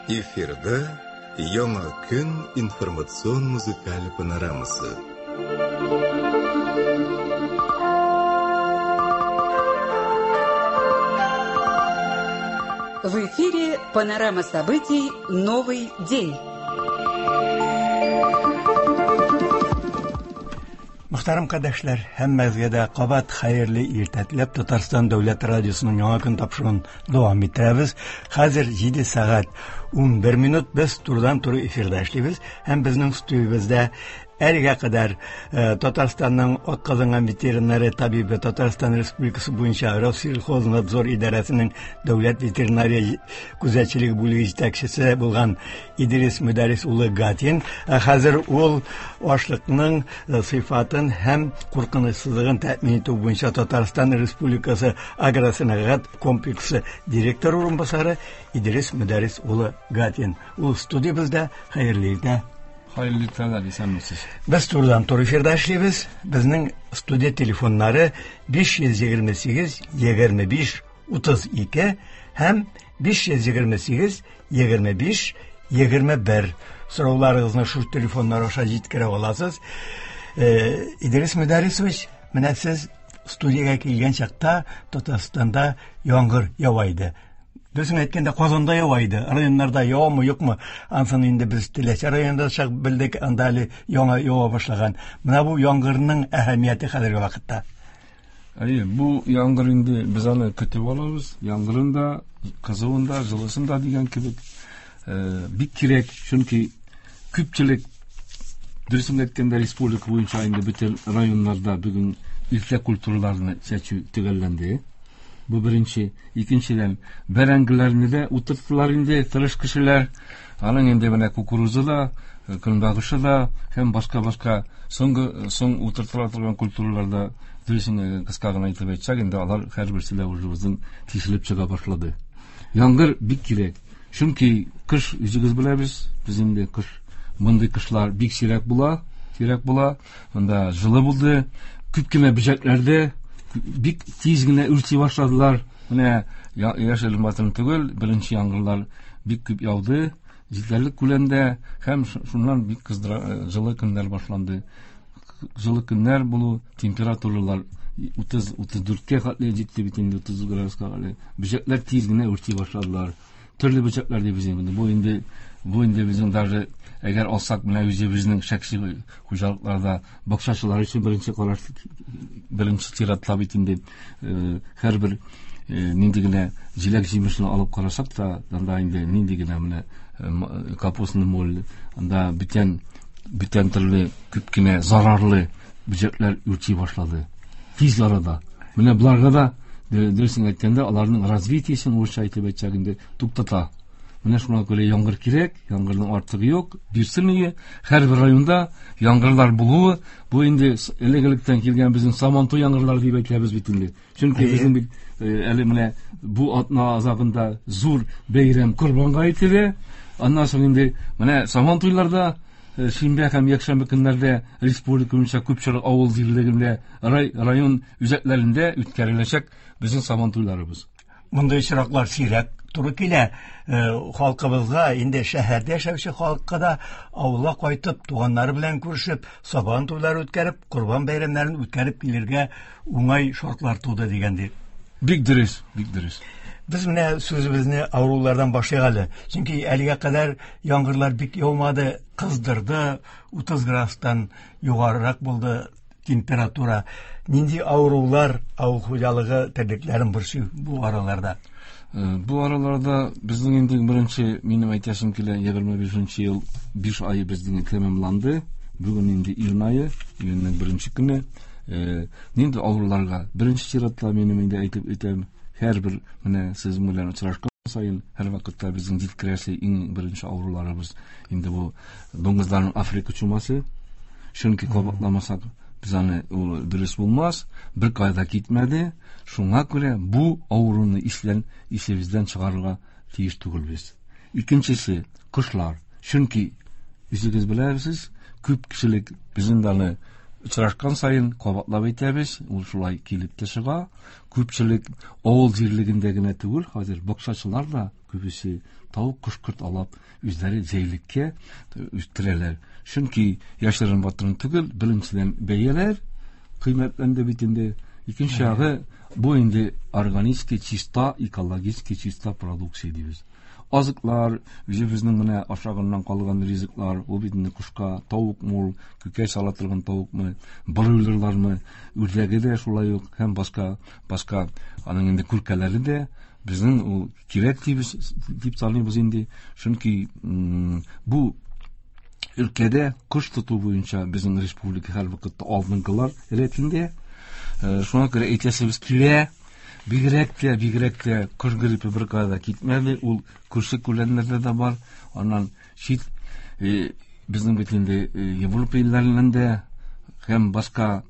Эфирда Яңа көн информацион музыкаль панорамасы. В эфире панорама событий «Новый день». Muhtaram kardeşler, hemmezge de qabat hayırlı irtetlep Tatarstan Devlet Radyosu'nun Яңа kün tapşırın devam ettiremiz. Hazır 7 saat 11 minut biz turdan turu efirde işleyimiz. Hem bizning stüdyomuzda erge kadar Tatarstan'ın ot kazangan veterinari tabibi Tatarstan Respublikası boyunca Rossiyalxoznadzor İdarəsinin Devlet Veterinariya Күзәтчелеге бүлеге җитәкчесе булган İdris Müderris улы Гаtin хәзер ул ашлыкның сыйфатын һәм куркынычсызлыгын тәэмин итү буенча Татарстан Республикасы агросәнәгать комплексы директор урынбасары İdris Müderris улы Гаtin. Ул студиябызда. Хәерле иртә. Hayırlı iftarlar isəmisiz. Biz turdan tur efirdə işləyimiz. Bizning studiya telefonları 528 25 32 hem 528 25 21. Sorularınızı şu telefonlara aşağı yetkere olasınız. İdris Müderrisovich, менә siz studiyaga kelgan chaqda Tatarstanda yağmur yağaydı. Düzün etkende Qozonda yağaydı. Rayonlarda yağmı yo'qmi? Ansan endi biz Tilacha rayonida çaq bildik andali yağa başlagan. Mana bu yağmurning ahamiyati hozirgi vaqtda. Bu yağmur indi biz onu kütüp alabız. Yağmurun da, kızıvın da, жылысын da degan kibik bik kirek. Çünkü küpçilik düzün etkende Respublika boyunca indi bütün rayonlarda bugün ülke kulturlarını seçü tügellendi. Bu birinci. İkinciden berengilerini de uturttular indi. Tırış kişiler alın indi bana kukuruzu da, kınbağışı da hem başka son uturttular turgan kulturlarda düzün kıskağına itip etçek indi alar her birisiyle ucumuzun tişilip çıka başladı. Yağmur bik kirek. Çünkü kış yüzügüz biliriz. Bizim de kış mındı kışlar bik sirek bula. Onda жылы buldu. Küpkime böceklerde bik tizgine ürti başladılar. Yine yaşalım batını tügül. Birinci yağmurlar bik küp yağdı. Cidderlik kulende hem şundan bik kızdıra жылы günler başlandı. Жылы günler bulu temperaturlar 30-34'e katlı ciddi bitindi 30 gradus'a katlı. Böcekler tizgine ürti başladılar. Türlü böcekler de bizim bu indi bizim darı eğer olsak bile bizning şaksi hocalıklarda bakşaçılar için birinci tiratla bitindi. Her bir nindigine jilek jimişini alıp karasak da indi nindigine mine kapusunu mol anda biten türlü küpkine zararlı böcekler ürti başladı. Tiz arada. Mine bularga da dersin etkende alarning razvitiyasini orça aytib etchaginde tuktata. Mine şuna göre yağmur kirek, yağmurun artığı yok. Birsiniye her bir rayonda yağmurlar buluğu. Bu indi elegelikten kelgen bizim Samanto yağmurlar diye bekleriz bitindi. Çünkü bizim elimine bu atna azabında zur beyrem kurbanğa itire. Ondan sonra indi mine Samantoylarda Şimbe hem yakşam günlerde Respublika boyunca köpçülük avul dillerinde rayon üzetlerinde ütkerileşecek bizim Samantoylarımız. Bunday çıraklar sirek turu kile halkımızga indi şehirde yaşavchi halkka da avula qaytıp tuğanları bilen görüşüp saban toyları ötkərip kurban bayramlarını ötkərip gelirge uңай şartlar tuğdu degendir. Big diriz. Biz mine sözümüzni avrulardan başlayalım. Çünkü 50'ye kadar yağmurlar bik yağmadı, kızdırdı, 30 gradus'tan yukarırak buldu temperatura. Nindi avrular, av hocalığı terdiklerin birisi bu aralarda. Bu aralarda bizning indi birinchi menim aytashim kela 25-yil 1 ayı bizning tamamlandı. Bugün indi iyun ayı, iyunning birinchi kuni. Nindi avrularga birinchi chiratla menim indi aytib etem. Her bir mine siz bilen uçraşkan sayın her vakitte bizim dilkiresi en birinci avrularımız indi bu donguzların Afrika çuması. Çünkü kabatlamasak biz hani dürüst bulmaz. Bir kayda gitmedi. Şuna göre bu avrunu işimizden çıkarırga tiyiş tugul biz. İkincisi kışlar. Çünkü yüzünüz bilirsiniz küp kişilik bizim de очрашкан сайын кабатлап әйтәбез, ул шулай килеп тә чыга. Күпчелек авыл җирлегендә генә түгел, хәзер бакчачылар да күбесе тавык кушкырт алып, үзләре җәйлеккә үстерәләр. Чөнки яшерен батырын түгел, беренчедән бәяләр кыйммәтләнде бит инде. Икенче ягы бу инде органически чиста, экологически чиста продукция дибез. Азыклар, үзебезнең менә ашагыннан калган ризыклар, ул бит инде кушка тавык мул, күкәй сала торган тавыкмы, бройлерлармы, үрдәге дә шулай ук, һәм башка аның инде күркәләре дә безнең ул кирәк дип саныйбыз инде. Чөнки бу өлкәдә кош тоту буенча безнең республика һәрвакытта алдынгылар рәтендә. Шуңа күрә әйтәсебез килә, бигрәк тә кош гриппы бер кайда китмәде, ул күрше күләннәрдә дә бар. Аннан шит безнең бит инде Европа илләрендә һәм башка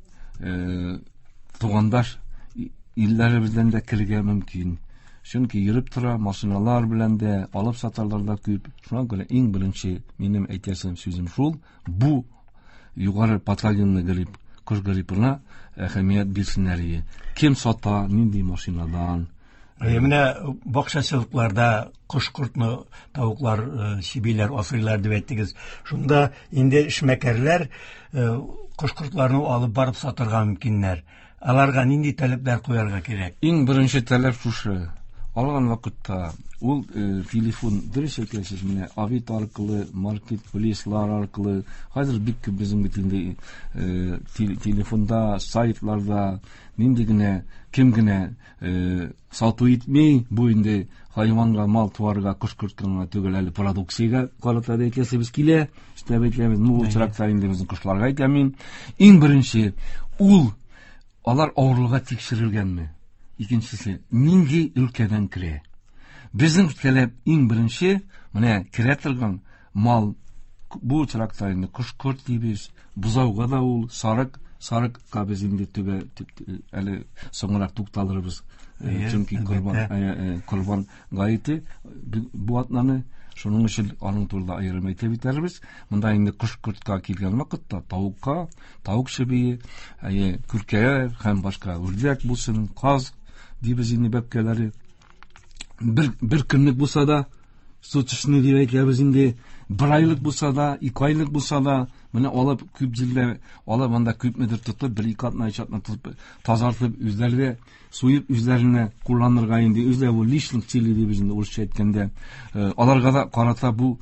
тугандаш илләребездән дә кергә мөмкин. Чөнки йөреп тора, машиналар белән дә алып сатарлар да күп. Шуңа күрә иң беренче минем әйтәсем сүзем шул, бу югары патогенлы грипп, кош гриппына әһәмият бирсеннәр. Кем сата, нинди машинадан? Менә бакчачылыкларда кош-кортны тавыклар, сибиләр асыйлар дип әйттегез. Шунда инде эшмәкәрләр кош-кортларны алып барып сатырга мөмкиннәр. Аларга нинди таләпләр куярга кирәк? Иң беренче таләп шушы. Алган вакытта ул телефон дөрес әйтәсез, менә авит аркылы, маркетплейслар аркылы, хәзер бик күп безнең бит инде телефонда, сайтларда нинди генә, кем генә сату итми, бу инде хайванга, мал туарга, кош-кортканга түгел, әле продукциягә карата да әйтәсебез килә. Эшләп әйтәбез, бу очракта инде безнең кошларга әйтәм. Иң беренче ул алар авырлыгы тикшерелгәнме? Икенчесе, нинди өлкәдән керә? Безнең таләп иң беренче, менә керә торган мал бу очракта инде кош-корт дибез, бузауга да ул сарыкка без инде түбә әле соңрак тукталырбыз. Чөнки корбан гаете бу атнаны шуның өчен аның турында аерым әйтеп бетербез. Монда инде кош-кортка килгән вакытта тавыкка, тавык чебие, күркәләр һәм башка үрдәк булсын, каз дибез инде бәпкәләре. Бер көнлек булса да, сутышны дип әйтәбез инде, бер айлык булса да, 2 айлык булса да, менә алып күп җилләр, алып анда күпмедер тотып, 1-2 атна тотып, тазартып, үзләргә суеп, үзләренә кулланырга инде, үзләре бу личных целей дип инде урысча әйткәндә, аларга да карата бу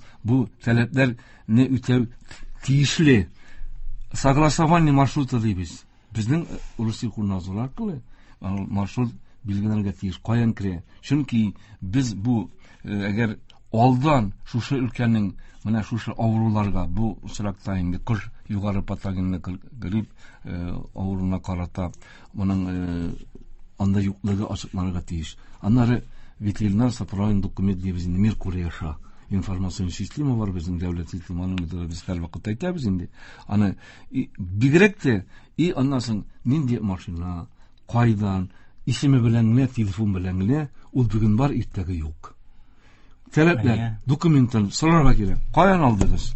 таләпләрне үтәү тиешле. Согласование маршрута дибез. Безнең урысча кулланучылар аркылы маршрут билгеләргә тиеш, каян керә. Чөнки без бу әгәр алдан шушы өлкәнең менә шушы авыруларга, бу очракта инде кош югары патогенлы грипп авыруына карата моның анда юклыгы ачыкланырга тиеш. Аннары ветеринар саправный документ дибез инде Меркурий аша информацион система бар безнең дәүләт системаның без һәр вакыт әйтәбез инде. Аны бигрәк тә аннан соң нинди машина, кайдан, исеме белән генә, телефон белән генә, ул бүген бар, иртәгә юк. Таләпләр, документтан сорарга кирәк. Каян алдыгыз?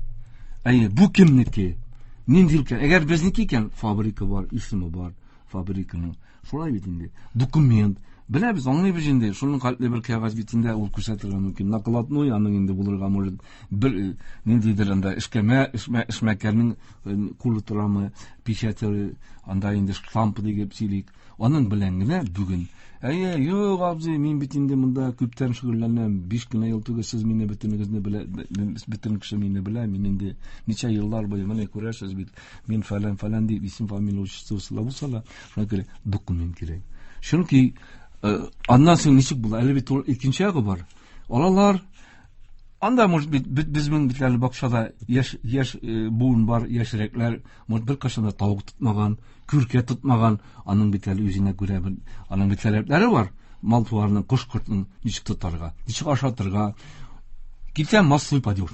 Бу кемнеке? Нинди өлкә? Әгәр безнеке икән, фабрика бар, исеме бар, фабриканың. Шулай бит инде. Документ. Беләбез, аңлыйбыз инде. Шуның каләтле бер кәгазь битендә ул күрсәтергә мөмкин. Накладной, аның инде булырга может бер ниндидер анда эшмәкәрнең кулы торамы, печатьләре, анда инде штампы дип сөйлик. Аның белән генә бүген юк абзый, мин бит инде монда күптән шөгыльләнәм, 5 кенә ел түгел сез мине бөтенегезне белә, бөтен кеше мине белә, мин инде ничә еллар буе менә күрәсез бит, мин фәлән дип исем фамилия учетсыз булса, шуңа күрә документ кирәк. Чөнки аннан соң ничек була? Әле бит икенче ягы бар. Алалар анда может бит безнең битләр бакчада яшь буын бар, яшьрәкләр, может бер кашында тавык тотмаган, күркә тотмаган, аның битләре үзенә күрә аның битләре бар. Мал туарның, кош-кортның ничек тотарга, ничек ашатырга. Китә массовый падеж.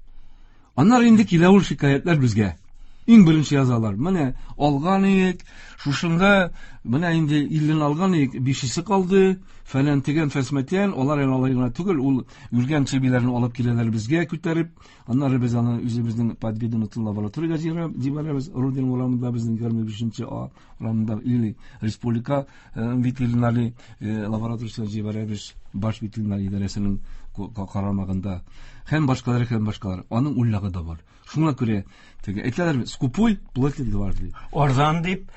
Аннары инде килә ул шикаятлар безгә. Иң беренче язалар. Менә алган ик, шушында Менә инде 50 алган, 5-се калды. Фәлән тегән фәсмәтән, алар алайгына түгел, ул үлгән чебиләрне алып киләләр безгә күтәреп, аннары biz аны үзебезнең подведомственный лабораториягә җибәрәбез. Руден урамында безнең 25-нче урамында или республика ветеринарий лабораториясенә җибәрәбез, баш ветеринарий идарәсенең карамагында. Һәм башкалар. Аның уйлагы да бар. Шуңа күрә теге әйтәләр, скупой платит бар дип. Арзан дип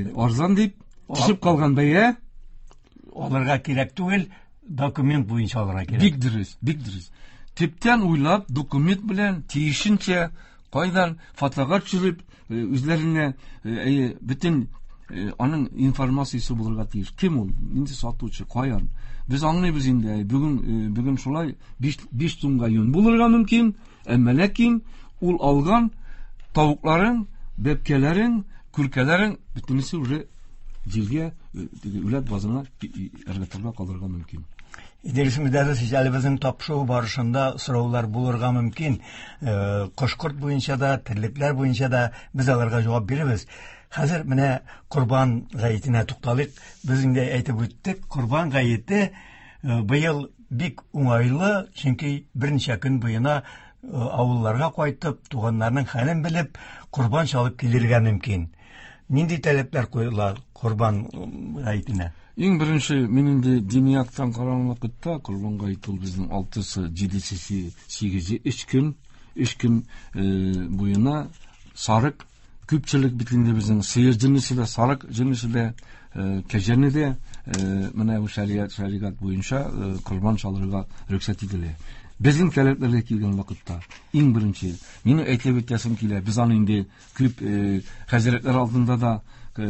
Төшеп калган бәя аларга кирәк түгел, документ буенча алырга кирәк. Бик дөрес. Төптән уйлап, документ белән тиешенчә кайдан фотограф төшереп, үзләренә бөтен аның информациясе булырга тиеш. Кем ул? Инде сатучы, каян? Без аңлыйбыз инде. Бүген шулай 5 сумга юн булырга мөмкин, әмма ләкин ул алган тавыкларын, бәбкәләрен, күркәләрен бөтенесе уже җиргә, үләт базына ыргытырга калырга мөмкин. Идрис Мөдәррис җәлебезнең тапшыру барышында сораулар булырга мөмкин. Кош-корт буенча да, терлекләр буенча да без аларга җавап бирәбез. Хәзер менә Курбан гаетенә тукталыйк. Без инде әйтеп үттек, Курбан гаете быел бик уңайлы, чөнки берничә көн буена авылларга кайтып, туганнарның хәлен белеп, Курбан чалып килергә мөмкин. Нинди таләпләр куела Курбан гаетенә? Иң беренче, мин инде динияттан караган вакытта Курбан гаете безнең 6-сы, 7-се, 8-се 3 көн буена сарык күпчелек битендә безнең сыер җинесе дә, сарык җинесе дә, кәҗәне дә менә бу шәригать буенча Курбан чалырга рөхсәт ителә. Безнең таләпләргә килгән вакытта иң беренче мине әйтеп үтәсем килә. Без аны инде күп хәзрәтләр алдында да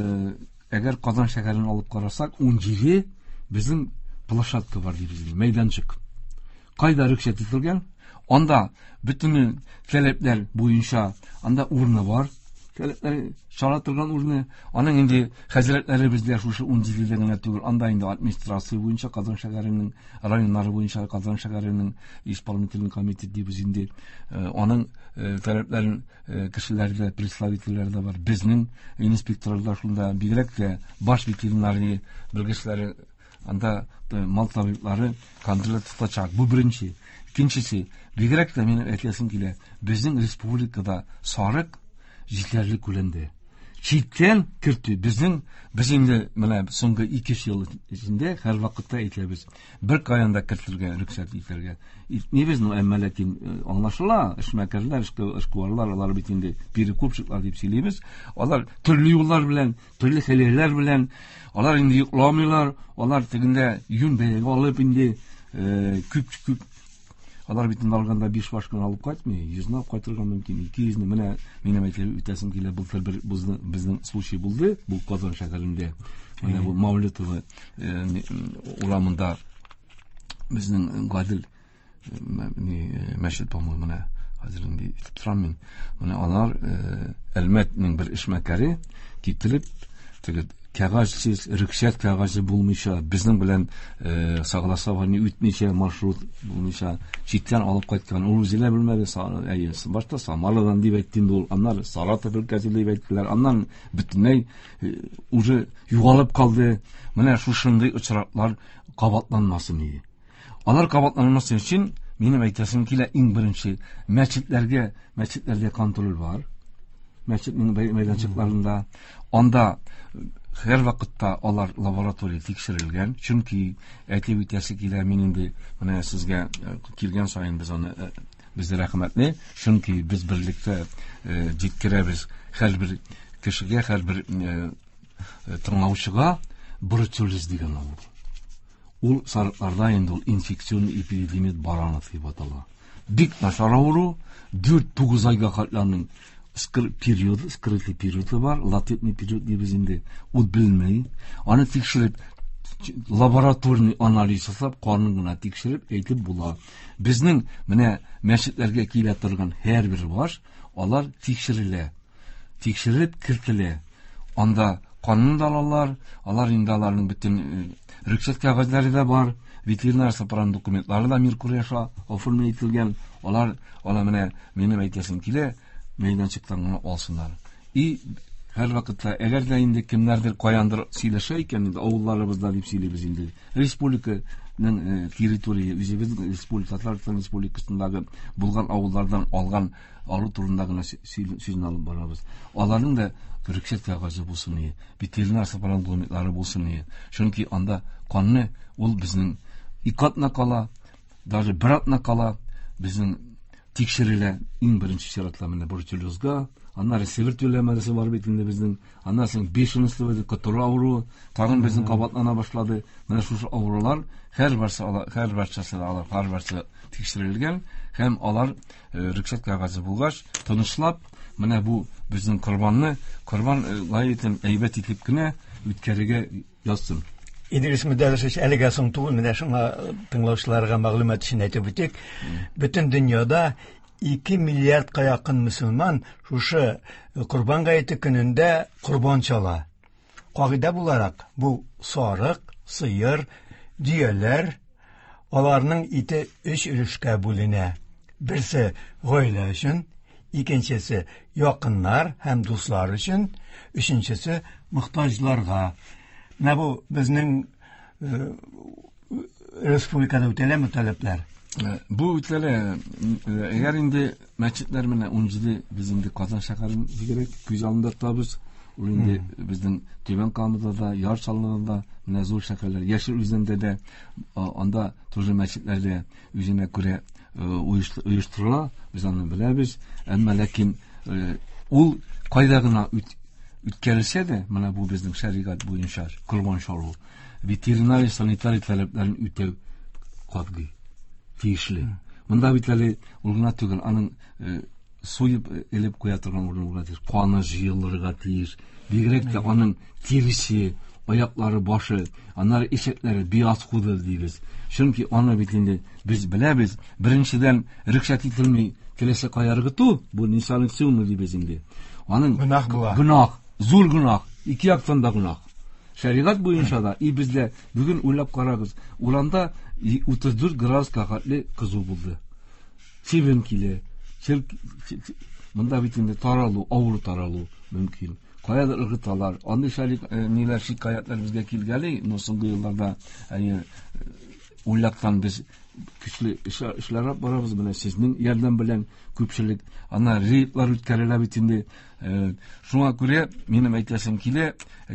әгәр Казан шәһәрен алып карасак, 10 җире безнең площадка бар дибез, мәйданчык. Кайда рөхсәт ителгән? Анда бөтен таләпләр буенча анда урыны бар. Таләпләр чара торган урыны. Аның инде хәзрәтләре бездә шушы 10 җирдә генә түгел, анда инде администрация буенча Казан шәһәренең районнары буенча Казан шәһәренең исполнительный комитет дибез инде. Аның таләпләрен кешеләрдә, представительләр дә бар. Безнең инспекторлар шунда бигрәк тә баш ветеринарий белгечләре, анда мал табиблары контроль тотачак. Бу беренче. Икенчесе, бигрәк тә минем әйтәсем килә, безнең республикада сарык җитәрлек күләмдә. Читтән кертү без инде менә соңгы 2 ел эчендә һәр вакытта әйтәбез. Бер каянда кертергә рөхсәт итәргә. Ни безнең әмма ләкин аңлашыла, эшмәкәрләр, эшкуарлар, алар бит инде перекупчыклар дип сөйлибез. Алар төрле юллар белән, төрле хәлләр белән, алар инде йокламыйлар, алар тегендә юн бәягә алып инде күп алар битен алганда 5 баш кына алып кайтмый, 100 алып кайтырга мөмкин, 200-не. Менә минем әйтеп үтәсем килә, бу бер безнең случай булды, бу Казан шәһәрендә. Менә бу Мавлитова урамында безнең Гадел мәчет по-моему, менә хәзер инде торам мин. Менә алар Әлмәтнең бер эшмәкәре китереп, теге кәгазьсез, рөхсәт кәгазе булмыйча, безнең белән согласование үтмичә, маршрут булмыйча, читтән алып кайткан. Ул үзе дә белмәде, башта Самарадан дип әйттем, ул аннары Саратов өлкәсе дип әйттеләр. Аннан бөтенләй уже югалып калды. Менә шушындый очраклар кабатланмасын иде. Алар кабатланмасын өчен минем әйтәсем килә, иң беренче мәчетләрдә контроль бар. Мәчетнең мәйданчыкларында анда һәр вакытта алар лаборатория тикшерелгән, чөнки әйтеп үтәсе килә, мин инде менә сезгә килгән саен без аны бездә рәхмәтле, чөнки без берлектә җиткерәбез һәрбер кешегә, һәрбер тыңлаучыга бруцеллез дигән авыру. Ул сарыкларда инде ул инфекцион эпидемия бараны дип атала. Бик начар авыру, 4-9 айга катланың скрытый периоды бар, латентный период дибез инде. Ул белмәй, аны тикшереп, лабораторный анализ ясап, канын гына тикшереп әйтеп була. Безнең менә мәчетләргә килә торган һәрбер баш, алар тикшерелә, тикшереп кертелә. Анда канун да алар инде аларның бөтен рөхсәт кәгазьләре дә бар, ветеринар сапаран документлары да Меркурияша оформлый ителгән. Алар менә минем әйтәсем килә, мәйданчыктан гына алсыннар. И Her vакытта eğer de indi kimlerdir koyandır söyleşeyken indi avullarımızda deyip söyleybiz indi. Respublikanın territoriyi, bizim Respublikalar Respublikasındaki bulgan avullardan algan arı turundagına sizin alıp barabız. Onların da rükset kağıdı bulsun diye, veterinar saparan dokumentleri bulsun diye. Çünkü anda kanunu ol bizim ikatna kala, даже bırakna kala bizim tekşiriyle en birinci şartlarında borçluyuzga. Anlar sevir tüylemesi var bitinde bizim. Anlarsın 5. sınıfta katura avru, tağın bizim kabatlana başladı. Mana şu avrular her barçası tekşirilgen. Hem alar rükset kağıdı bulgaç, tanışlap, mana bu bizim kurban gayeten eybet etip kine ütkerige yazsın. İdris müderris eligasın tuğun mine şuna tınlauşlarga maglumat için aytып ötük. Bütün dünyada 2 milyardga yakın Müslüman şu Kurban Gayeti gününde kurban çala. Kagıda bularak bu sarık, sıyır, düyeler onların iti 3 ülüşke bölüne. Birisi goyla için, ikincisi yakınlar hem dostlar için, üçüncüsü muhtaçlarga. Ne bu bizning respublikada ötele talepler? Bu ütele eğer indi mescitler mene uncidi bizim de Kazan şakarın gerek güzelinde tabız indi bizim Tüben Kanı'da da yar çalınında mene zor şakarlar yaşır üzerinde de anda turcu mescitlerde üzerine göre uyuşturula biz onu bilebiz ama lakin ul kaydagına ütkerilse de mene bu bizim şeriat boyunca kurban şaru veterinari sanitari taleplerin ütev kadgı tiyişli. Bunda biteli ulguna tügün anın soyup elip koyatırgan urnuğuladır. Kuanı jıyılırıga tiyiş. Bigrek de anın tirisi, ayakları, başı, anları eşekleri beyaz kudur deyiriz. Çünkü anı bitinde biz bilebiz. Birinciden rükşat itilmeyi kelese kayargı tu. Bu nisanın sığını deyip bizimdi. Anın günah, zul günah. 2 yaktan da günah. Şeriat boyunca da bizle bugün uylap karagız. Uranda 34 gradus kakatlı kızı buldu. Çivinkili, bunda bitinde taralı, avru taralı mümkün. Kayadır ırgıtalar, andı şerik neler şikayetler bizge kilgeli. Nasıl yıllarda uylaptan biz güçlü işler barabız bile sizin yerden bilen köpçülük ana reytler ütkerele bitinde şuna göre benim aytasım ki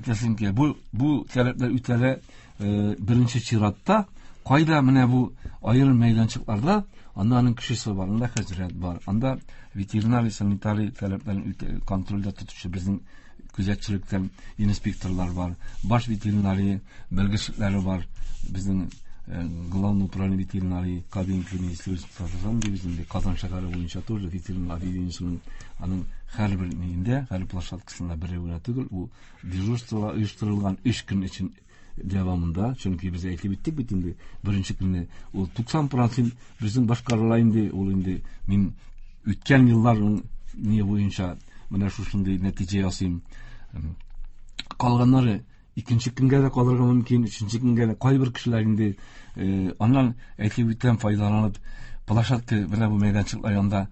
bu talepler ütele birinci çıratta kayda mene bu ayrım meydançıklarda andanın kişisi var, anda hazret var, anda veterinari sanitari taleplerin kontrolde tutuşu bizim gözetçilikten inspektörler var, baş veterinari belgeselleri var, bizim Главный управление ветеринарии Кабин клинический стационар bizim de Kazan şakarı boyunca turcu veterinari yönetimi anın her birinde, her platformunda birine tügül bu dejurstvala uyuşturulgan 3 gün için devamında çünkü bize aytып bittik bitindi birinci günde o 90% bizim başkarılayındı olundu min ütken yılların niye boyunca mana şuşunday netice yasayım kalganları ikinci günge de kalırga mümkün, üçüncü günge de kay bir kişilerinde ondan etkibitten faydalanıp plaşatki bile bu meydançıklar yanında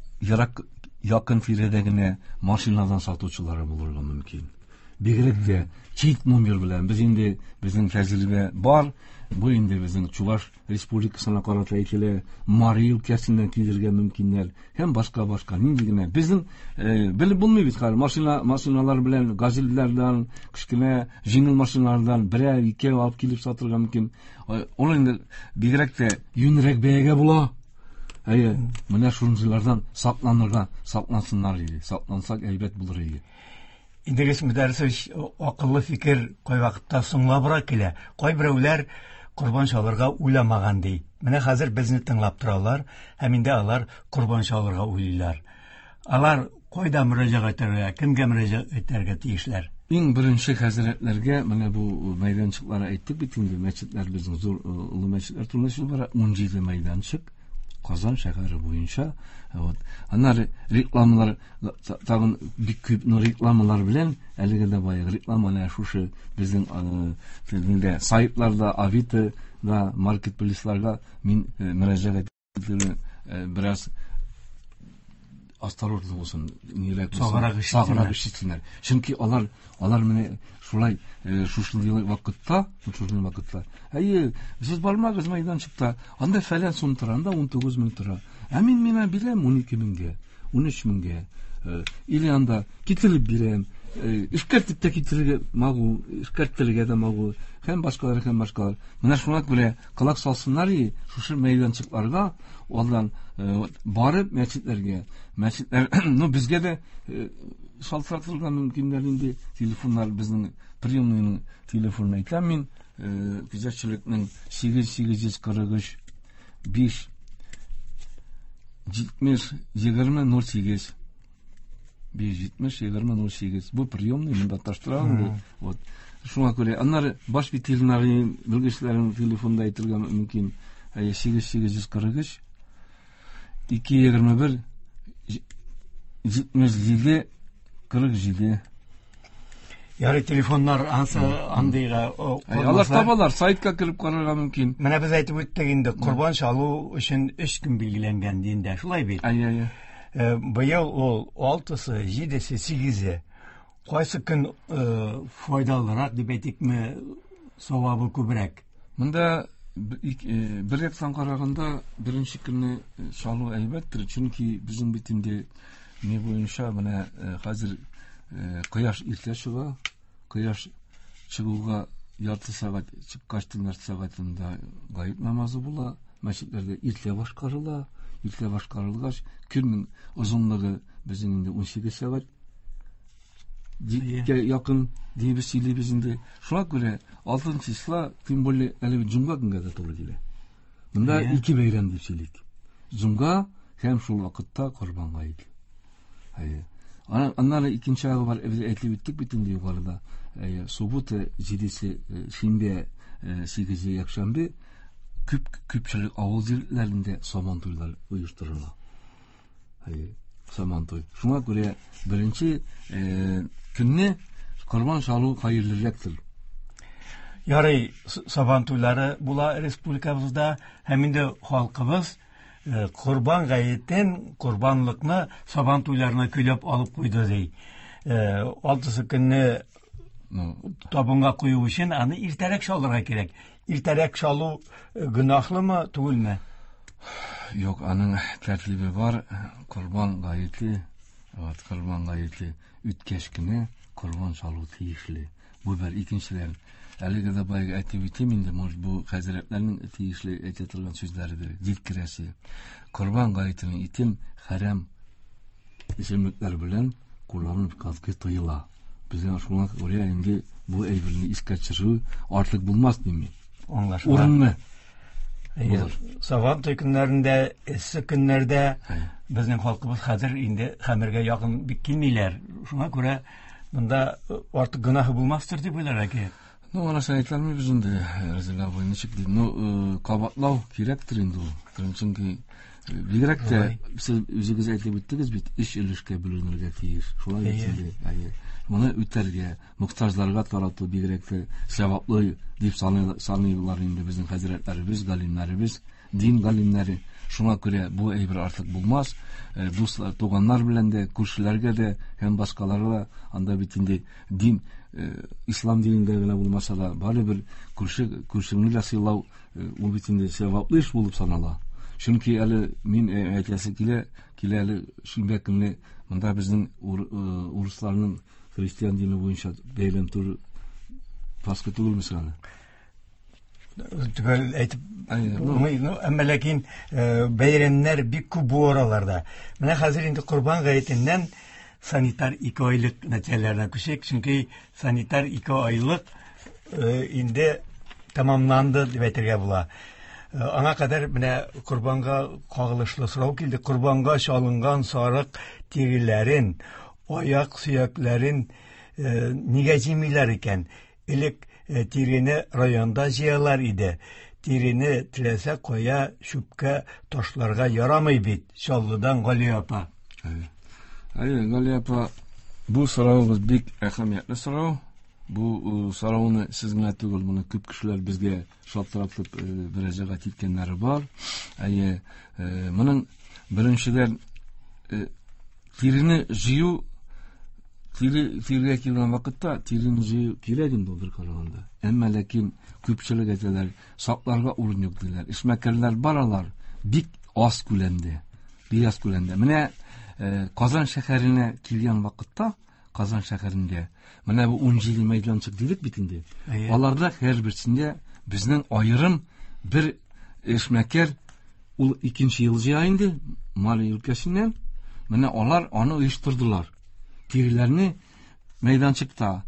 yakın firedegine maşinlardan satışçıları bulurga mümkün. Bigrek de çiğit mumyor bilen biz indi bizim tecrübe var. Bu indi bizim Çuvaş Respublikasına karata etkile Mari ülkesinden kilirge mümkünler. Hem başka nindigine bizim bilip bulmayız kar maşinalar bilen gazillerden kışkine jingil maşinalardan birer iki alıp kilip satırga mümkün. Onun bigrek de yünrek beyge bula. Mına şurunculardan saklansınlar dedi. Saklansak elbet bulur idi. İdris müderris akıllı fikir koy vaqtda so'nglab bırak kile. Koy birovlar kurban şalırga uylamagan dey. Mene hazır bizni tinglap turalar, hem indi alar kurban şalırga uylaylar. Alar koyda müracaat ederler, kimge müracaat ederge tiyişler. En birinci hazretlerge mene bu meydançıklara ayttık bitindi. Mescitler bizim zor ulu mescitler turlaşıyor bara 17 meydançık. Kazan şakarı boyunca onlar reklamlar tağın bir küp reklamlar bilen elige bayağı reklamlar şu bizim filmde saytlarda Avito ve marketplace'larda min müracaat ettiğini biraz осторожный болсын, неләп сагырак ишетсеннәр. Чөнки алар менә шулай шушындый вакытта, әйе, сез бармагыз мәйданчыкта, анда фәлән сум тора, анда 19 мең тора. Ә мин бирәм 12 меңгә, 13 меңгә. Или анда китереп бирәм. Эшкәртеп тә китерергә магу, эшкәртергә дә магу. Һәм башкалар. Менә шуңа күрә колак салсыннар и шушы мәйданчыкларга, алдан барып мәчетләргә. Мәчетләр, безгә дә шалтыратылган мөмкиннәр инде телефоннар, безнең приемныйның телефонын әйтәм мин, күзәтчелекнең 8843 5 70 20 05 бу приемный монда таштырам. Вот. Шуңа күрә аннары баш ветеринарий белгечләрнең телефонда әйтергә мөмкин. 8843 221 77 47. Ярый, телефоннар андыйга алар табалар, сайтка кирип карарга мөмкин. Менә без әйтеп үттек инде, курбан чалу өчен 3 көн билгеләнгән инде. Шулай бит. Быел ул 6-сы, 7-се, 8-се. Кайсы көн файдалырак дип әйтикме, савабы күбрәк? Монда бер яктан караганда беренче көнне чалу әйбәттер, чөнки безнең битендә не буенча менә хәзер кояш иртә чыга. Кояш чыгуга ярты сагать, чыккач ярты сагатында гаит намазы була. Мәчетләрдә иртә башкарыла. Иртә башкарылгач, көннең озынлыгы безнең инде 18 сагать. Диккә якын дип сөйлибез инде. Шуңа күрә 6 числа, тем более әле җомга көнгә дә туры килә. Монда 2 бәйрәм дип сөйлик. Җомга һәм шул вакытта Курбан гаете. Аннары икенче агы бар, әйтеп үттек бит инде югарыда. Суббота 7-се, шимбә 8-се якшәмбе күпчелек авыл җирләрендә Сабан туйлар оештырыла. Сабан туй. Шуңа күрә беренче көнне Курбан чалу хәерлерәктер. Ярый, Сабан туйлары була республикабызда, һәм инде халкыбыз Курбан гаетен, курбанлыкны Сабан туйларына көйләп алып куйды ди. 6-сы көнне табынга кую өчен аны иртәрәк шалырга кирәк. Иртәрәк шалу гөнаһлымы, түгелме? Юк, аның тәртибе бар. Курбан гаете, үткәч кенә Курбан шалу тиешле. Бу бер икенчеләр. Әлегә дә бай әйтеп үтим инде, бу хәзрәтләрнең тиешле әйтә торган сүзләридер. Дилкерәсе. Курбан гаетенең итен хәрам исемлекләр белән кулланып калкы тыела. Безгә шуңа күрә инде бу әйберне искә төшерү артык булмас дими. Урынны. Сабан туй көннәрендә, эссе көннәрдә безнең халкыбыз хәзер инде хәмергә якын бик килмиләр. Шуңа күрә монда артык гөнаһы булмастыр дип уйларга кирәк. Ана сәйтләрме без инде разилар буена чыкты. Кабатлау кирәктер инде ул. Чөнки бигрәк тә сез үзегез әйтеп үттегез бит, эш өлешкә бүленергә тиеш. Шулай инде. Моны үтәргә, мөхтаҗларга тарату бигрәк тә саваплы дип саныйлар инде безнең хәзрәтләребез, галимнәребез, дин галимнәре. Шуңа күрә бу әйбер артык булмас. Дуслар, туганнар белән дә, күршеләргә дә һәм башкаларга анда бит инде дин ислам динендә генә булмаса да, барыбер күршеңне дә сыйлау ул бит инде саваплы эш булып санала. Чөнки әле мин әйтәсе килә әле шимбә көнне монда безнең урысларның христиан дине буенча бәйрәм туры Пасха түгелме саны? Түгел әйтеп, әмма ләкин бәйрәмнәр бик күп бу араларда. Менә хәзер инде Курбан гаетеннән санитар 2 айлык нәтиҗәләренә күчек, чөнки санитар 2 айлык инде тәмамланды дип әйтергә була. Аңа кадәр менә Курбанга кагылышлы сорау килде. Курбанга чалынган сарык тиреләрен, аяк сөякләрен нигә җимиләр икән? Элек тирене районда җыялар иде. Тирене теләсә кая чүпкә ташларга ярамый бит. Чаллыдан Гали апа. Гали апа, бу сорауыгыз бик әһәмиятле сорау. Бу сорауны сез генә түгел, моны күп кешеләр безгә шалтыратып мөрәҗәгать иткәннәре бар. Моның беренчедән Тирини жыю, тирге келген вакытта тирини жыю керек инде бир караганда. Әмма ләкин күпчелек әйтәләр, сакларга урын юк диләр. Эшмәкәрләр баралар, бик аз күләмдә. Менә Казан шәһәренә килгән вакытта, Казан шәһәрендә менә бу 10 җил мәйданчык дилек бит инде. Аларда һәрберсендә безнең аерым бер эшмәкәр, ул 2нче ел җыя инде, Мали өлкәсеннән. Менә алар аны оештырдылар. Тириләрне мәйданчыкта,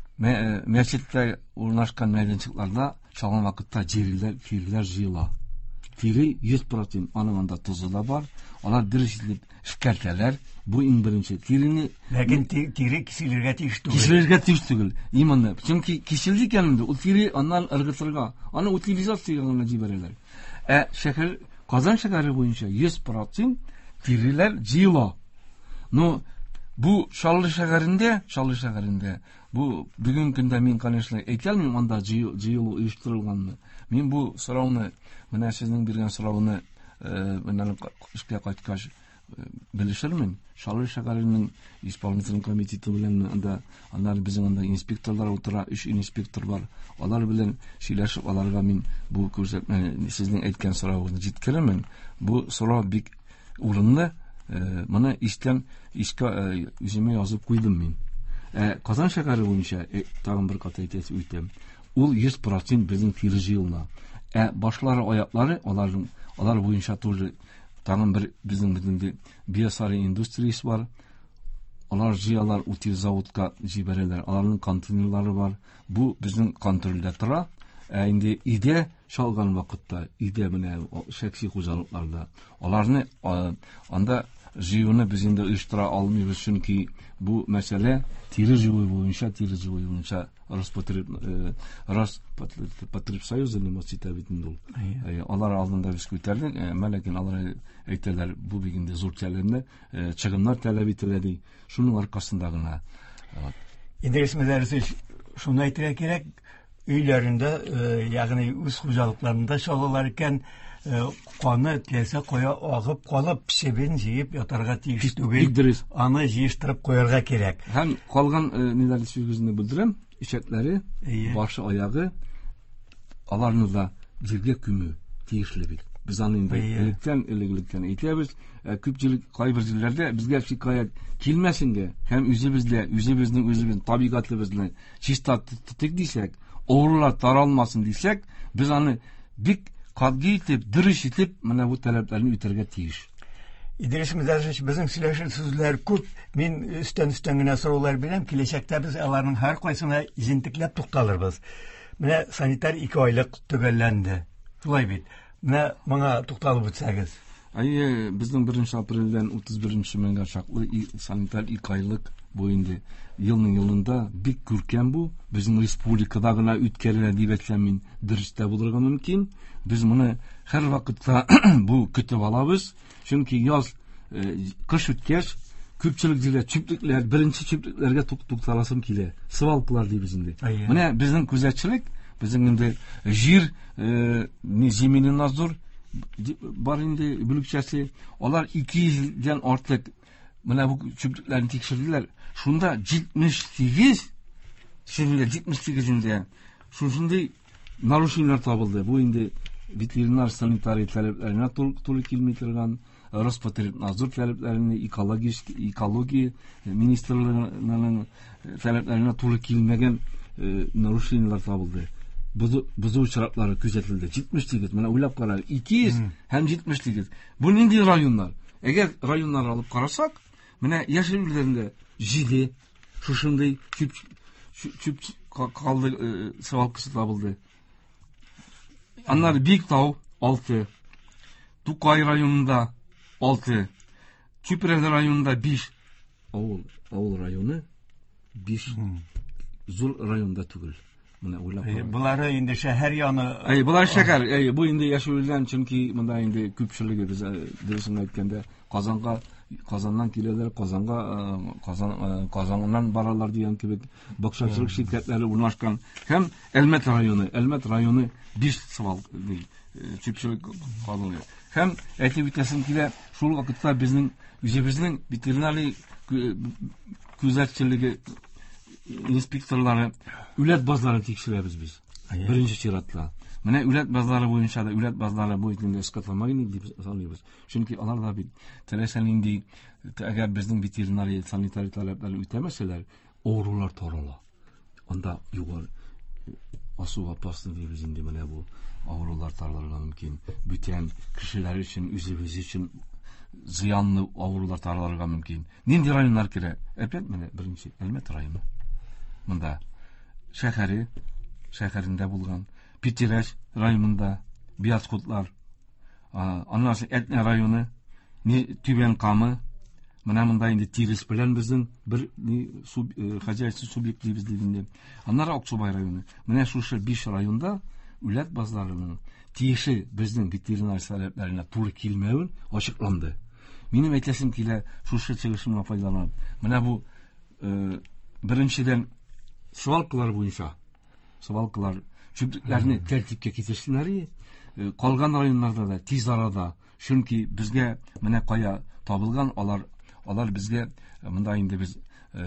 мәчеттә урнашкан мәйданчыкларда чалган вакытта тириләр җыела. Тири 100% аның анда тузы да бар. Алар дөрес итеп шикәртәләр. Бу иң беренче. Тирини ләкин тири киселергә тиеш түгел. Киселергә тиеш түгел. Именно. Чөнки киселди икән ул тири аннан ыргытырга, аны утилизациягә гына җибәрәләр. Шәһәр Казан шәһәре буенча 100% тириләр җыела. Ну, бу Шаллы шәһәрендә бу бүген көндә мин, конечно, әйтә алмыйм анда җыелу оештырылганны. Мин бу сорауны, менә сезнең биргән сорауны, менә эшкә кайткач белешермен. Шаллы шәһәренең исполнительный комитеты белән анда безнең анда инспекторлар утыра, 3 инспектор бар. Алар белән сөйләшеп, аларга мин бу күрсәтмәне, сезнең әйткән сорауны җиткерәмен. Бу сорау бик урынлы. Моны искә үземә язып куйдым мин. Казан шәһәре буенча тагын бер кат әйтәсе үтәм. Ул 100% безнең тире җыелма. Башлары, аяклары алар буенча тоже тагын бер безнең биосары индустриясы бар. Алар җыялар, утил заводка җибәрәләр. Аларның контейнерлары бар. Бу безнең контрольдә тора. Инде идә шалган вакытта, идә менә шәхси хуҗалыкларда аларны анда җыюны біз инде оештыра алмыйбыз, чөнки бу мәсьәлә тире җыю буенча Россоюзы немецлар бит инде ул. Алар алдында без күтәрдек, ләкин алар әйтәләр, бу бигендә зур тәләпне, чыгымнар таләп ителә ди. Шуның аркасында гына. Инде рәсмәләрсез шуны әйтергә кирәк, өйләрендә, ягъни үз хуҗалыкларында шалалар икән, каны теләсә кая агып калып, пешебен җыеп ятарга тиеш түгел. Аны җыештырып куярга кирәк. Һәм калган ниләр сүзне белдерәм, ишәкләре, башы, аягы, аларны да җиргә күмү тиешле бит. Без аны инде электән әйтәбез. Күпчелек кайбер җирләрдә безгә шикаят килмәсенгә, һәм үзебезнең табигатыбызны чиста тотыйк дисәк, авырулар таралмасын дисәк, без аны бик катгый итеп, дөрес итеп, менә бу таләпләрне үтәргә тиеш. Идрис Мөдәррис, безнең сөйләшер сүзләр күп. Мин өстән генә сораулар беләм, киләчәктә без аларның һәр кайсына җентекләп тукталырбыз. Менә санитар 2 айлык төгәлләнде. Шулай бит. Менә моңа тукталып үтсәгез. Безнең 1 апрельдән 31 меңгә чаклы санитар 2 айлык бу инде елның бик күркәм бу. Безнең республикада гына үткәрелә дип әйтсәм мин дөрес тә булырга мөмкин. Без моны һәр вакытта бу көтеп алабыз. Чөнки яз, кыш үткәч, күпчелек җирдә чүплекләр, беренче чүплекләргә тукталасым килә. Свалкалар дибез инде. Менә безнең күзәтчелек, безнең инде җир земельный надзор бар инде бүлекчәсе. Алар 200-дән артык менә бу чүплекләрне тикшерделәр. Шунда 78 шушындый нарушениялар табылды. Бу инде ветеринар санитария таләпләренә туры килми торган, Роспотребнадзор таләпләренә, экология министрлыгының таләпләренә туры килмәгән нарушениялар табылды. Бузу очраклары күзәтелде. 78, менә уйлап кара, 200 һәм 78. Бу нинди районнар? Әгәр районнар алып карасак, менә яшел илләрендә 7 шушындый чүп калды, свалкасы табылды. Аннары Биктау 6, Тукай районында 6, Чүпрәле районында 5, авыл районы 5, зур районда түгел. Менә уйлап. Булары инде шәһәр яны. Булар шәһәр. Бу инде яшелдән, чөнки монда инде күпчелеге без дөресен әйткәндә Казаннан киләләр, Казаннан баралар дигән кебек бакчачылык ширкәтләре урнашкан. Һәм Әлмәт районы 5 свал чөпчелек калды. Һәм әйтеп үтәсем килә, шул вакытта безнең үзебезнең ветеринарий күзәтчелеге инспекторлары үләт базларын тикшерәбез без. Беренче чиратта. Менә үләт базлары буенча да үләт базлары буенча эскатламагын дип саныйбыз. Чөнки алар да бит теләсәң инде әгәр безнең ветеринарий санитарий таләпләрне үтәмәсәләр, авырулар тарала. Анда югары асу опасны дибез инде менә бу авырулар таралырга мөмкин. Бүтән кешеләр өчен, үзебез өчен зыянлы авырулар таралырга мөмкин. Нинди районнар кирәк? Әпәт менә беренче Әлмәт районы. Монда шәһәрендә булган Питерәш районында Биаскутлар, аннан соң Әтнә районы, Түбән Камы, менә монда инде Тирис белән безнең бер хозяйство субъективыз дигәндә. Аннары Аксубай районы. Менә шушы 5 районда үләт базларының тиеше безнең ветеринар сәләтләренә туры килмәвен ачыкланды. Минем әйтәсем килә, шушы чыгышымнан файдаланып, менә бу беренчедән свалкалар буенча, свалкалар чүплекләрне тәртипкә китерсеннәр, калган районнарда да тиз арада, чөнки безгә менә кая табылган, алар безгә монда инде без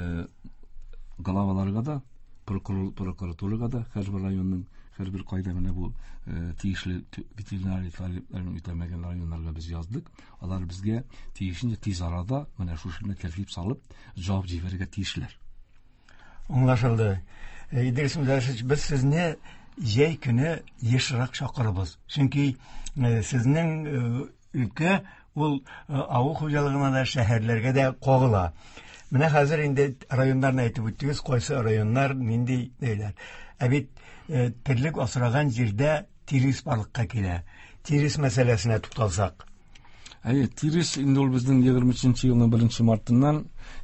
главаларга да, прокуратурага да, һәрбер районның һәрбер кайда менә бу тиешле ветеринарий таләпләрен үтәмәгән районнарга без яздык. Алар безгә тиешенчә тиз арада менә шушыны тәртип салып, җавап җибәрергә тиешләр. Аңлашылды. Идрис Мөдәррис, без сезне җәй көне ешрак чакырабыз. Чөнки сезнең өлкә ул авыл хуҗалыгына да, шәһәрләргә дә кагыла. Менә хәзер инде районнарны әйтеп үттегез, кайсы районнар нинди диләр. Ә бит терлек асраган җирдә тирис барлыкка килә. Тирис мәсьәләсенә тукталсак. Тирис инде ул безнең 23 елның 1 мартыннан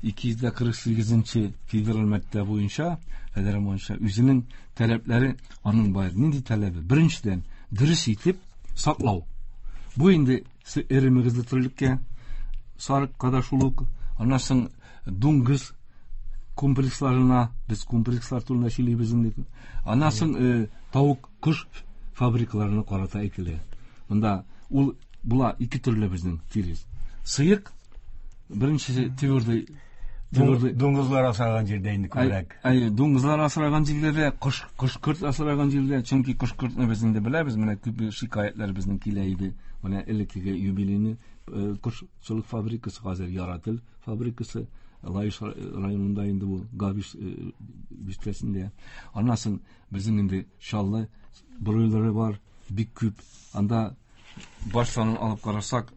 248 федераль мәддә буенча, федераль буенча үзенең таләпләре аның бар. Нинди таләбе? Беренчедән, дөрес итеп саклау. Бу инде эремегезле терлеккә, сарыкка да шулук, аннан соң дуңгыз комплексларына, без комплекслар турында сөйлибез инде. Аннан соң тавык, кош фабрикаларына карата әйтелә. Монда ул була ике төрле безнең тирис. Сыек беренчесе твердый дуңгызлар асраган җирдә инде күбрәк. Дуңгызлар асраган җирләрдә, кош-корт асраган җирләрдә, чөнки кош-кортны без инде беләбез, менә күп шикаятьләр безнең килә иде. Менә элеккеге юбилейны кошчылык фабрикасы, хәзер Яратыл фабрикасы, Лаиш районында инде бу Габиш бистәсендә. Аннан соң безнең инде Шаллы бройлары бар, бик күп. Анда баш санын алып карасак,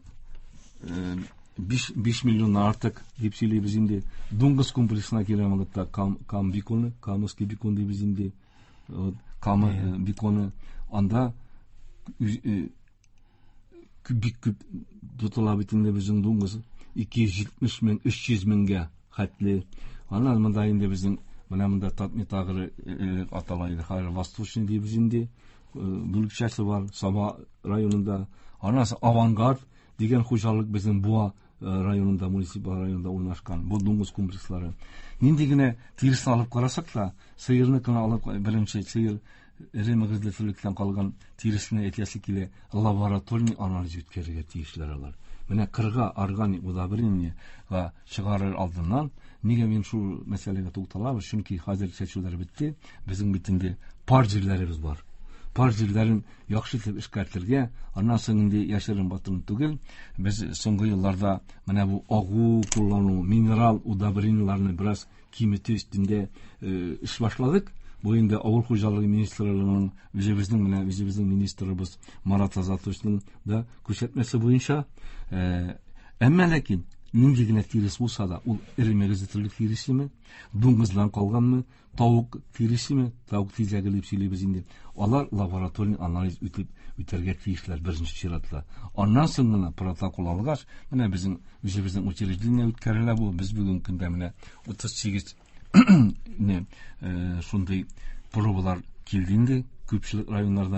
5 миллионнан артык дип сөйлибез инде. Дуңгыз комплексына килгән вакытта Кам биконы, Камыский бикон дибез инде. Камы биконы анда бик күп тотыла бит инде безнең дуңгыз 270 мең, 300 меңгә хәтле. Аннан монда инде безнең менә монда Татмитагыры аталайды, хәзер Восточный дибез инде. Бүлекчәсе бар Саба районында. Аннан соң Авангард дигән хуҗалык безнең Буа районында, муниципаль районында урнашкан. Бу дуңгыз комплекслары. Нинди генә тирисне алып карасак та, сыерны гына алып, беренче сыер эремегезле терлеклән калган тирисне әйтәсе килә, лабораторный анализ үткәрергә тиешләр алар. Менә кырга органик удобрение ва чыгарыр алдыннан, нигә мин шул мәсьәләгә тукталабыз? Чөнки хәзер чәчүләр бетте, безнең битендә пар җирләребез бар. Пар җирләрен яхшы итеп эшкәртергә, аннан соң инде яшерен батырын түгел, без соңгы елларда менә бу агу куллану, минерал удобренияларны бераз киметү өстендә эш башладык. Бу инде авыл хуҗалыгы министрлыгының үзебезнең министрыбыз Марат Азатовичның да күрсәтмәсе буенча, әмма ләкин нинди генә тирис булса да, ул эремегезле терлек тирисеме, дуңгыздан калганмы, тавык тирисеме, тавык тизәге дип сөйлибез инде. Алар лабораторный анализ үтәргә тиешләр беренче чиратта. Аннан соң гына протокол алгач, менә безнең үзебезнең учреждение үткәрелә бу. Без бүген көндә менә 38 шундай пробалар килде инде, күпчелек районнардан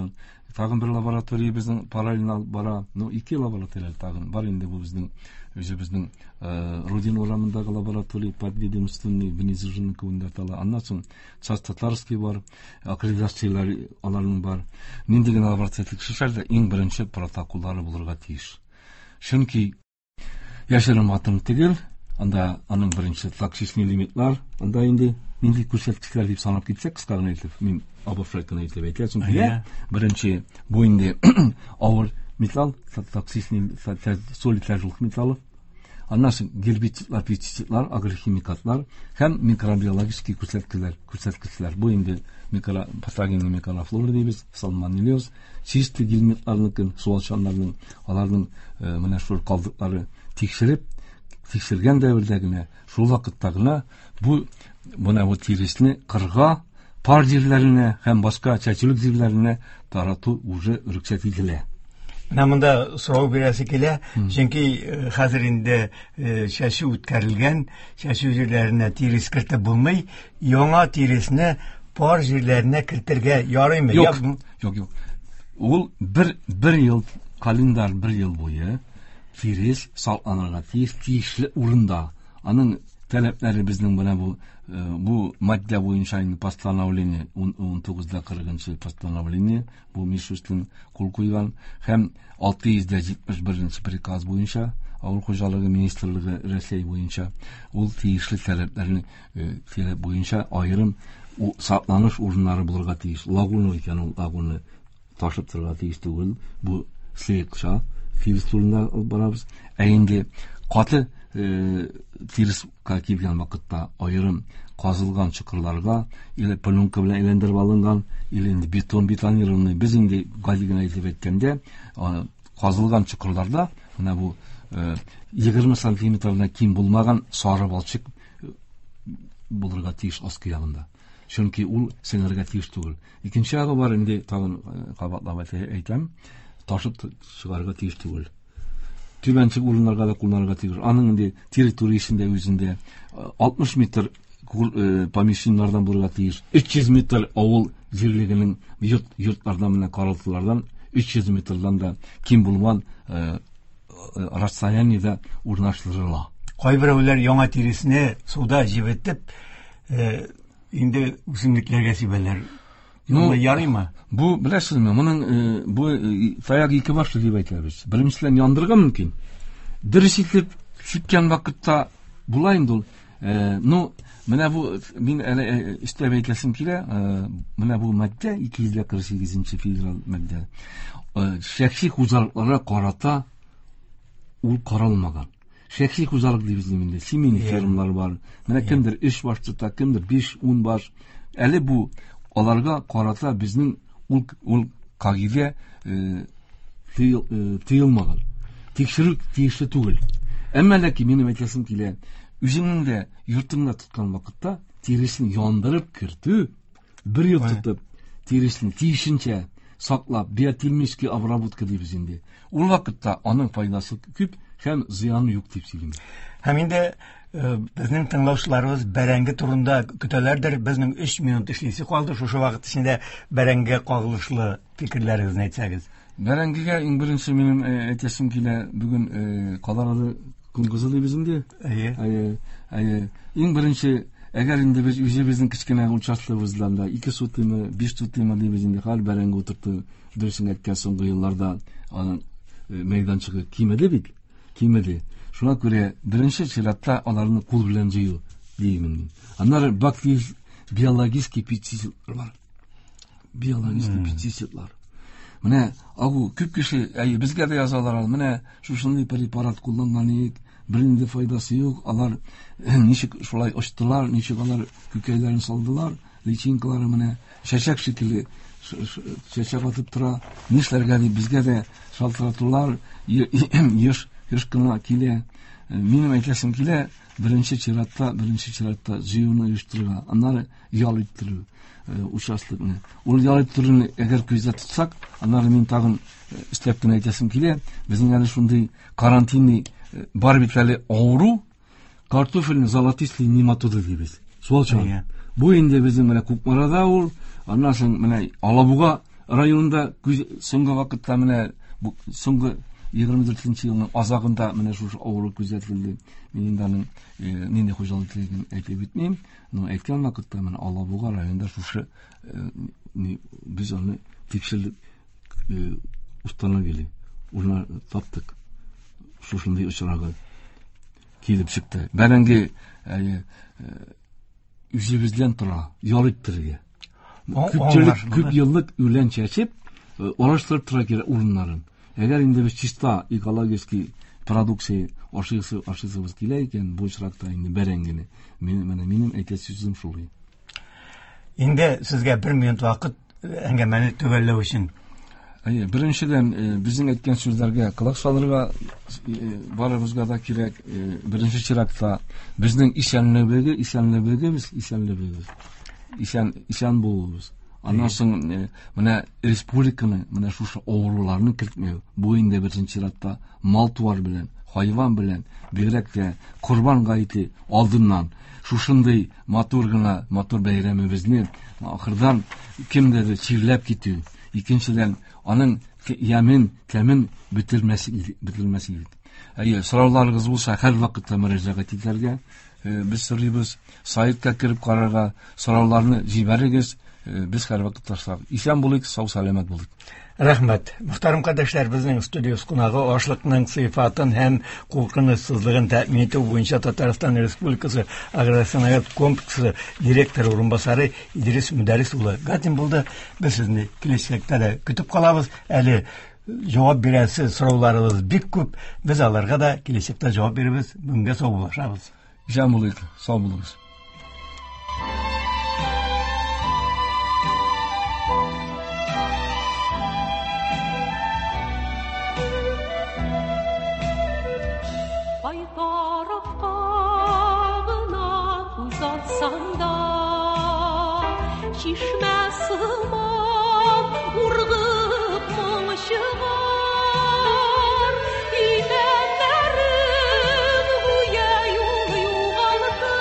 тагын бер лаборатория безнең параллель бара. Ике лаборатория тагын бар инде бу безнең өзебезнең Рудин урамындагы лаборатория под ведомственный внизужный кундатала. Аннан соң Татарский бар, аккредитациялар аларның бар. Ниндеген лаборатория тикшерсә, иң беренче протоколлары булырга тиеш. Чөнки яшерим атым түгел, анда аның беренче токсичный лимитлар, анда инде нинди күрсәткечләр дип санап китсәк, кыска гына әйтеп, мин абырфракны әйтеп әйтәсем килә. Беренче бу инде авыр металл, токсичный солитларлык металлы. Аннан соң гербицидлар, пестицидлар, агрохимикатлар һәм микробиологический күрсәткечләр. Бу инде патогенный микрофлора дибез, сальмонеллез, чисты гельминтларның, суалчаннарның, аларның менә шул калдыклары тикшергән дәвердә генә, шул вакытта гына бу тиресне кырга, пар җирләренә һәм башка чәчүлек җирләренә тарату уже рөхсәт ителә. Менә монда сорау бирәсе килә, чөнки хәзер инде чәчү үткәрелгән, чәчү җирләренә тирес кертеп булмый, яңа тиресне пар җирләренә кертергә ярыймы? Юк. Ул бер ел, календар бер ел буе тирес сакланырга тиешле урында. Аның таләпләре безнең менә бу матдә буенча постановление 1940 постановление бу Мишустин кул куйган һәм 671 приказ буенча авыл хуҗалыгы министрлыгы Россия буенча ул тиешле таләпләрне таләп буенча аерым сакланыш урыннары булырга тиеш. Лагуна икән, ул лагуна ташып торырга тиеш түгел. Бу слегша тирес турында барабыз. Инде каты тирес килгән вакытта аерым казылган чокырларга или пленка белән әйләндереп алынган, или бетонированный, без инде галигына әйтеп әйткәндә, казылган чокырларда менә бу 20 сантиметрдан ким булмаган сары балчык булырга тиеш аскы ягында. Чөнки ул сеңәргә тиеш түгел. Икенче ягы бар, инде тагын кабатлап әйтәм, ташып чыгарга тиеш түгел. Түбәнчек урыннарга да кулланырга тиеш. Аның инде территориясендә үзендә 60 метр помещениялардан булырга тиеш. 300 метр авыл җирлегенең йортлардан менә каралтылардан 300 метрдан да ким булмаган расстояниедә урнаштырыла. Кайберәүләр яңа тиресне суда җибетеп, инде үсемлекләргә сибәләр. Ярыймы? Бу беләсезме, моның бу таяк ике башлы дип әйтәбез. Беренчедән яндырырга мөмкин. Дөрес итеп чиккән вакытта була инде ул. Менә бу мин әле истәп әйтәсем килә, менә бу матдә 248 федераль матдә. Шәхси хуҗалыкларга карата ул каралмаган. Шәхси хуҗалык дибез инде. Семейный фермалар бар. Менә кемдер 3 баш тота, кемдер 5-10 баш. Әле бу аларга карата безнең ул кагыйдә тыелмаган. Тикшерү тиешле түгел. Әмма ләкин минем әйтәсем килә, үзеңнең дә йортыңда тоткан вакытта тиресен яндырып кертү, бер ел тотып, тиресен тиешенчә саклап, биотехнический обработка дибез инде. Ул вакытта аның файдасы күп һәм зыяны юк дип сөйлим. Һәм инде безнең тыңлаучыларыбыз бәрәңге турында көтәләрдер. Безнең 3 минут эшлисе калды. Шушы вакыт эчендә бәрәңгегә кагылышлы фикерләрегезне әйтсәгез. Бәрәңгегә иң беренче минем әйтәсем килә, бүген каларады күнгызылы дибез инде. Иң беренче, әгәр инде без үзебезнең кичкенә участокларыбызда 2 сутыймы, 5 сутыймы дибез инде, хәл бәрәңге утырты дөресен әйткән соңгы елларда аның мәйданчыгы кимеде бит. Кимеде. Шуңа күрә беренче чиратта аларны кул белән җыю димин. Аннары биологический пестицидлар. Менә агу күп кеше безгә дә язалар, менә шушындай препарат кулланган ик, бернинди файдасы юк. Алар ничек шулай очтылар, ничек алар күкәйләрен салдылар, личинкалары менә чәчәк шикелле чәчәк атып тора. Нишләргә дип безгә дә шалтыратулар, еш кына килә. Минем әйтәсем килә, беренче чиратта җыюны оештырырга, аннары ял иттерү участоклыкны. Ул ял иттерүне әгәр күздә тотсак, аннары мин тагын истәп кенә әйтәсем килә, безнең әле шундый карантинный бар бит әле авыру, картофельный золотистый нематоды дибез. Суалчан. Бу инде безнең менә Кукмарада ул, аннан соң менә Алабуга районында соңгы вакытта менә соңгы 24 елның азагында менә шушы авыру күзәтелде. Мин инде аның нинди хуҗалыклыгын әйтеп бетмим, но әйткән вакытта менә Алабуга районында шушы без аны тикшердек, устанавили, уны таптык. Шушындай очрагы килеп чыкты. Бәрәңге үзебездән тора, ялыктырга. Күп еллык үлән чәчеп, алыштырып тора кирәк урыннарын. Әгәр инде без чиста экологический продукция ашыйсыбыз килә икән, бу очракта инде бәрәңгене. Минем әйтәсе сүзем шул. Инде сезгә 1 минут вакыт әңгәмәне төгәлләү өчен. Беренчедән, безнең әйткән сүзләргә колак салырга барыбызга да кирәк. Беренче чиратта безнең исәнлегебез, исән булуыбыз. Аннан соң менә республиканы, менә шушы авыруларны кертмәү. Бу инде беренче чиратта мал-туар белән, хайван белән, бигрәк тә Курбан гаете алдыннан шушындый матур бәйрәмебезне ахырдан кемдер чирләп китү. Икенчедән, аның кәмен бетермәсе. Сорауларыгыз булса, һәр вакытта мөрәҗәгать итәргә. Без сорыйбыз, сайтка кирип карарга, сорауларны җибәрегез. Без һәр вакытта исән булыйк, сау-саламат булыйк. Рәхмәт. Мөхтәрәм кардәшләр, безнең студиос кунагы ашлыкның сыйфатын һәм куркынычсызлыгын тәэмин итү буенча Татарстан Республикасы агросәнәгать комплексы директоры урынбасары Идрис Мөдәрис улы Гатин булды. Без сезне киләчәктә дә көтеп калабыз. Әле җавап бирәсе сорауларыбыз бик күп. Без аларга да киләчәктә җавап бирәбез. Бүгенгә сау булашабыз. Исән булыйк, сау булыгыз. Çişmə sığmam, urğub maşıqar, İmənlərim güyə yol yuğaldı,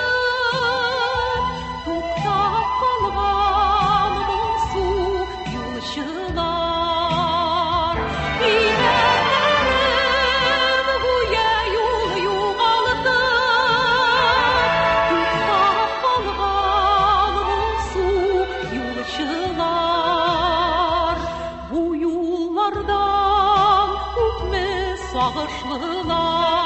Tuqtaq qalğan su yılışılar. İmənlərim güyə yol yuğaldı, Tuqtaq qalğan su yılışılar. Bu yollardan ümmə sağışlılar.